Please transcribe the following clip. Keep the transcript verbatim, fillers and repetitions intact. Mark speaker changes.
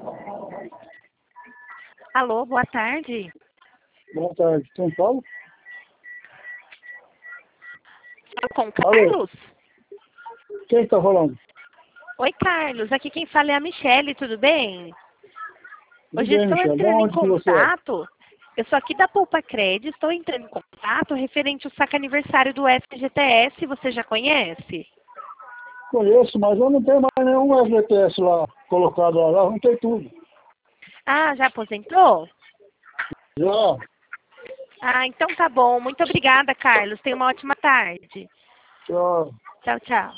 Speaker 1: Alô, boa tarde.
Speaker 2: Boa tarde. São Paulo?
Speaker 1: Falo com o Carlos?
Speaker 2: Quem está falando?
Speaker 1: Oi, Carlos. Aqui quem fala é a Michele, tudo bem?
Speaker 2: Tudo
Speaker 1: Hoje
Speaker 2: bem,
Speaker 1: estou
Speaker 2: Michele. De
Speaker 1: entrando em
Speaker 2: onde que você é?
Speaker 1: contato. Eu sou aqui da Poupa Cred, estou entrando em contato referente ao saque aniversário do F G T S, você já conhece?
Speaker 2: Conheço, mas eu não tenho mais nenhum F G T S lá colocado lá. Lá não tem tudo.
Speaker 1: Ah, já aposentou?
Speaker 2: Já.
Speaker 1: Ah, então tá bom. Muito obrigada, Carlos. Tenha uma ótima tarde.
Speaker 2: Já.
Speaker 1: Tchau, tchau.